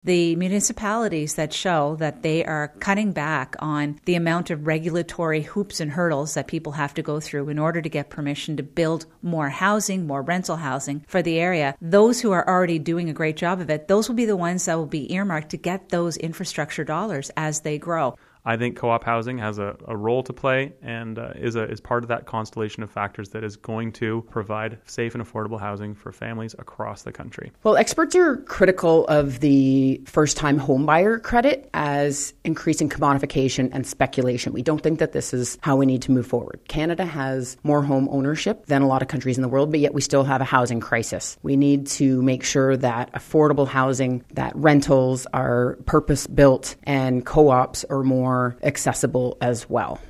The municipalities that show that they are cutting back on the amount of regulatory hoops and hurdles that people have to go through in order to get permission to build more housing, more rental housing for the area, those who are already doing a great job of it, those will be the ones that will be earmarked to get those infrastructure dollars as they grow. I think co-op housing has a role to play and is part of that constellation of factors that is going to provide safe and affordable housing for families across the country. Well, experts are critical of the first-time homebuyer credit as increasing commodification and speculation. We don't think that this is how we need to move forward. Canada has more home ownership than a lot of countries in the world, but yet we still have a housing crisis. We need to make sure that affordable housing, that rentals are purpose-built, and co-ops are more accessible as well.